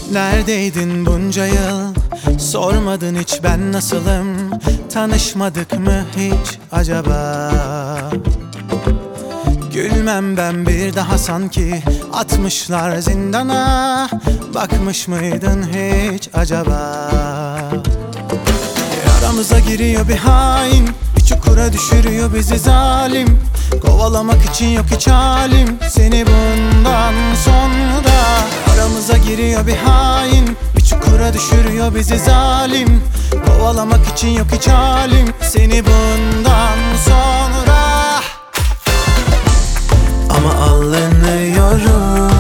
Neredeydin bunca yıl? Sormadın hiç ben nasılım? Tanışmadık mı hiç acaba? Gülmem ben bir daha sanki, atmışlar zindana. Bakmış mıydın hiç acaba? Aramıza giriyor bir hain, bir çukura düşürüyor bizi zalim. Kovalamak için yok hiç halim seni bundan sonra. Aramıza giriyor bir hain, bir çukura düşürüyor bizi zalim. Kovalamak için yok hiç halim seni bundan sonra. Ama alınıyorum,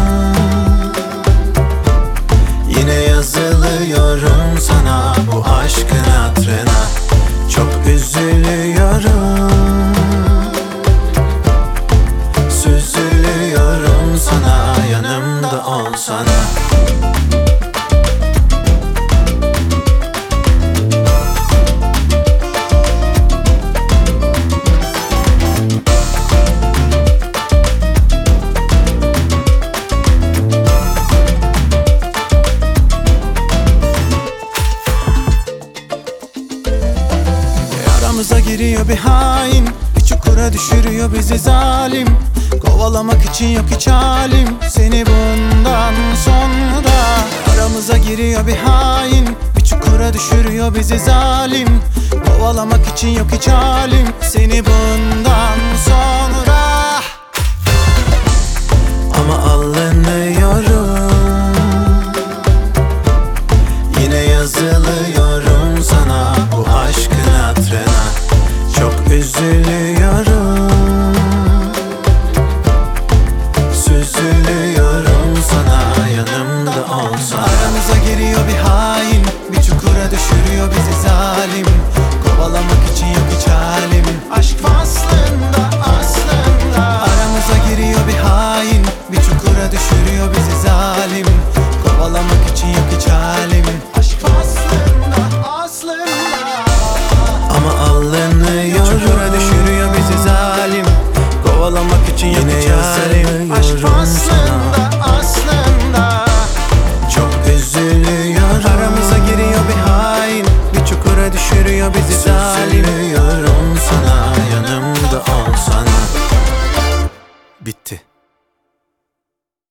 yine yazılıyorum sana bu aşkın hatırına. Çok üzülüyorum, süzülüyorum sana, yanımda olsana. Aramıza giriyor bir hain, bir çukura düşürüyor bizi zalim. Kovalamak için yok hiç halim seni bundan sonra. Aramıza giriyor bir hain, bir çukura düşürüyor bizi zalim. Kovalamak için yok hiç halim seni bundan sonra. Ama alınıyorum, yine yazılıyorum sana bu aşkın hatırına. Çok üzülüyorum, süzülüyorum sana, yanımda olsana. Aramıza giriyor bir hain, bir çukura düşürüyor bizi